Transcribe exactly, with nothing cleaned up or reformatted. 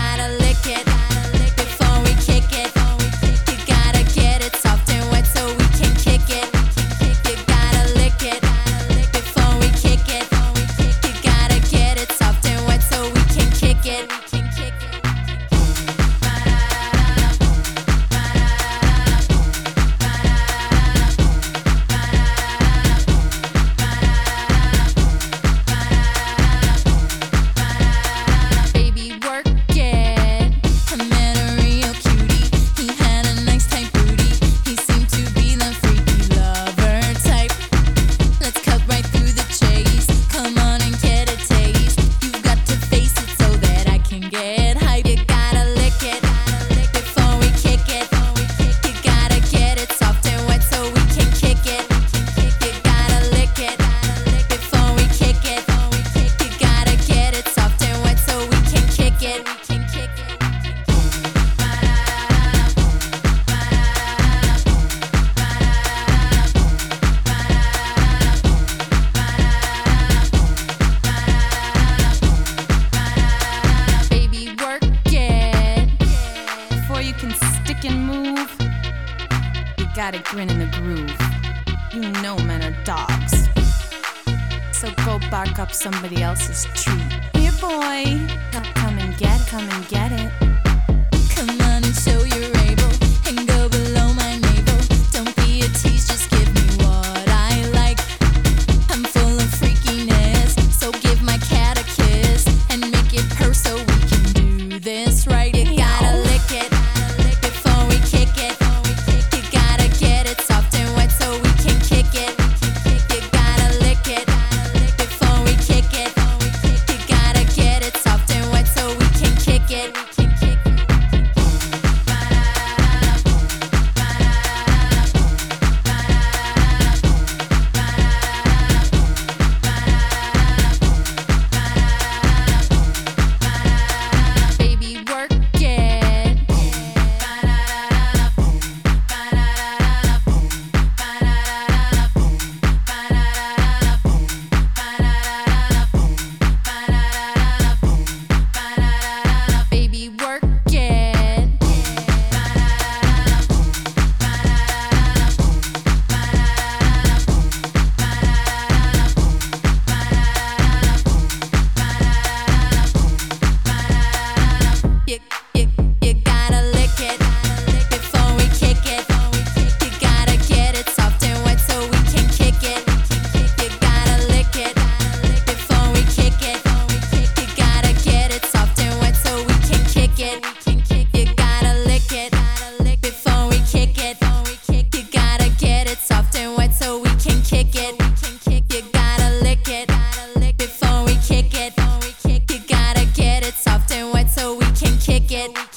gotta lick it before we kick it. You gotta get it soft and wet so we can kick it. You gotta lick it before we kick it. You gotta get it soft and wet so we can kick it. Gotta grin in the groove. You know men are dogs, so go bark up somebody else's tree. Here, boy, come, come and get, come and get it. Come on and show you're able, and go below my navel. Don't be a tease, just give me what I like. I'm full of freakiness, so give my cat a kiss and make it purr so we can do this right. You gotta lick it before we kick it. Kick it.